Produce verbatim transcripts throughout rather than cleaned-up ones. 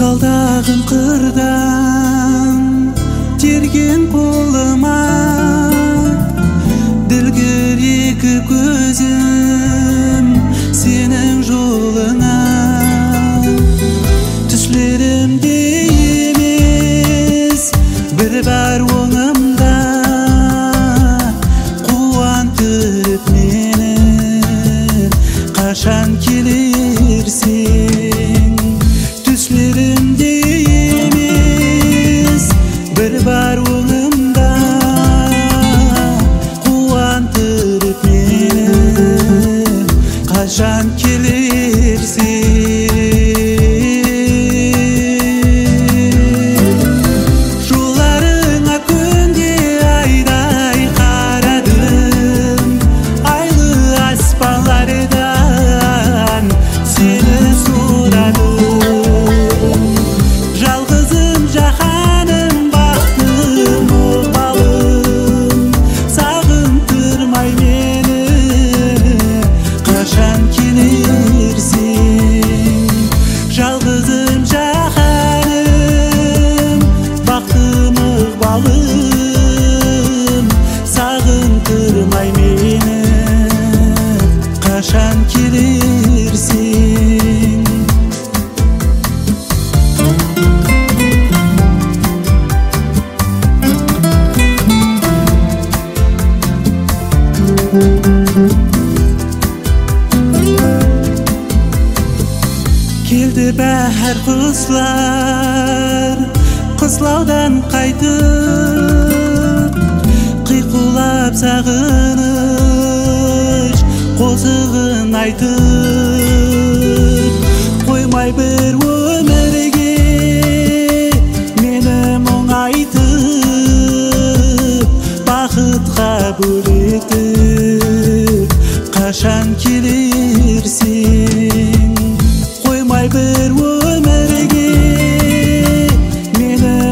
Қалдағым қырдан терген қолыма, ділгір екі көзім сенің жолыңа. Түслерімде емес бір бар оңымда, қуантып мені қашан келерсің. Түслерімде емес бір бар оңымда, қуантып мені қашан келерсің. Жолдарыңа күнде айдай қарадым, айлы аспанлардан сені сұрадым. Жалғызым жаһаным, бақытым обалым, сағындырмай мені қашан келерсің. Жалғызым жаһаным, бақытым ықбалым, сағындырмай мені қашан келерсің. Келді бәр құслар қыслаудан қайтып, қиқулап сағыныш қозығын айтып. Қоймай бір өмірге мені мұңайтып, бақытқа бөлетіп қашан келерсің. Қоймай бір өмірге мені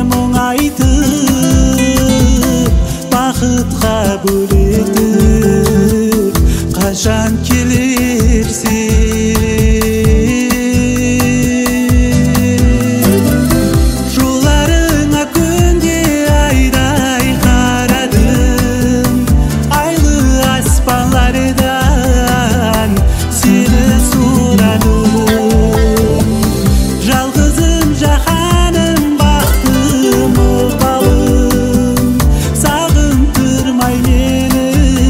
мұңайтып, бақытқа бөлетіп қашан келерсің. Жолдарыңа күнде айдай қарадым, айлы аспанлардан сені сұрадым. Жалғызым жаһаным, бақытым ықбалым, сағындырмай мені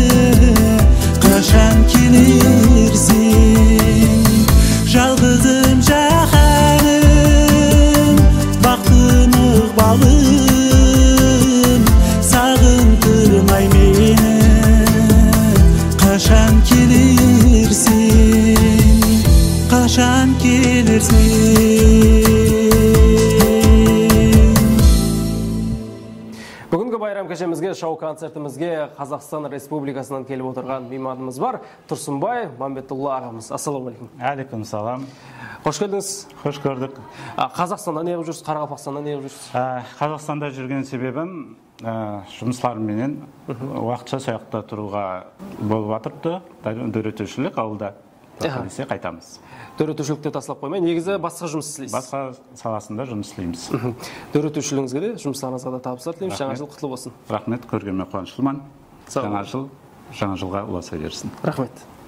қашан келерсің. Жалғызым жаһаным, бақытым ықбалым, сағындырмай мені қашан келерсің. Қашан келерсің. Бүгінгі байрам кешемізге, шоу концертімізге Қазақстан Республикасынан келіп отырған мейманымыз бар. Тұрсынбай Мамбетулла ағамыз. Ассалаумағалейкум. Алейкум салам. Қош келдіңіз. Қош көрдік. Қазақстанда не қылып жүрсіз? Қарақалпақстанда не қылып жүрсіз? Қазақстанда жүрген себебім жұмысларыменен уақытша сояқта тұруға болып жатырды. Дөретушілік ауылда. Десе қайтамыз. Дөретушілікте тастап қоймай, негізі басқа жұмыс істейсіз? Басқа саласында жұмыс істейміз. Дөретушілігіңізге де, жұмыстарыңызға да табыстар тілейміз. Жаңа жыл құтты болсын. Рахмет, көргеніме қуаныштымын. Жаңа жыл, жаңа жылға ұласа берсін. Рахмет.